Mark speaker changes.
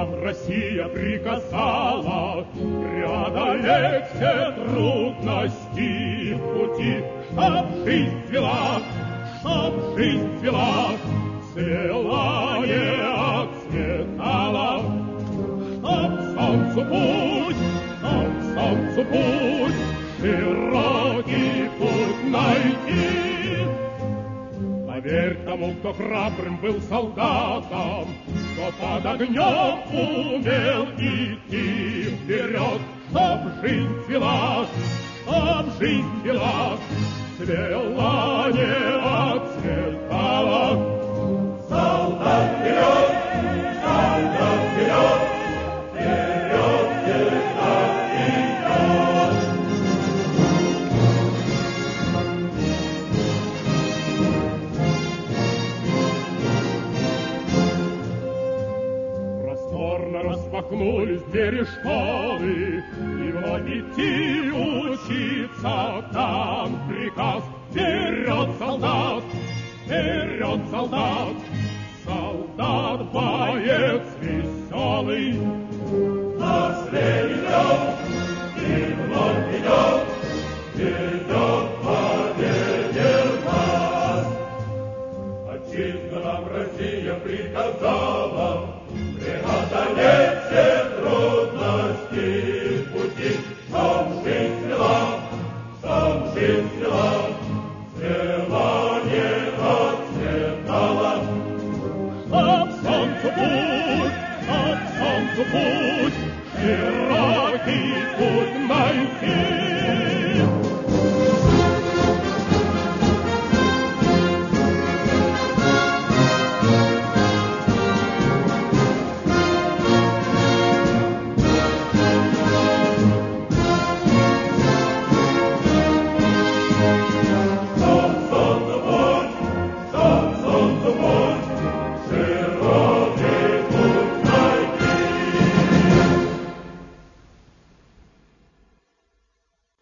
Speaker 1: Нам Россия приказала преодолеть все трудности в пути, чтоб жизнь цвела, цвела не отцветала, чтоб солнцу путь, широкий путь найти. Поверь тому, кто храбрым был солдатом, кто под огнем умел идти вперед, чтоб жизнь цвела, цвела не отцветала. Солдат вперед, вперед, всегда идет. Просторно распахнулись двери школы, и вновь идти учиться там приказ. Вперед, солдат! Солдат, боец веселый,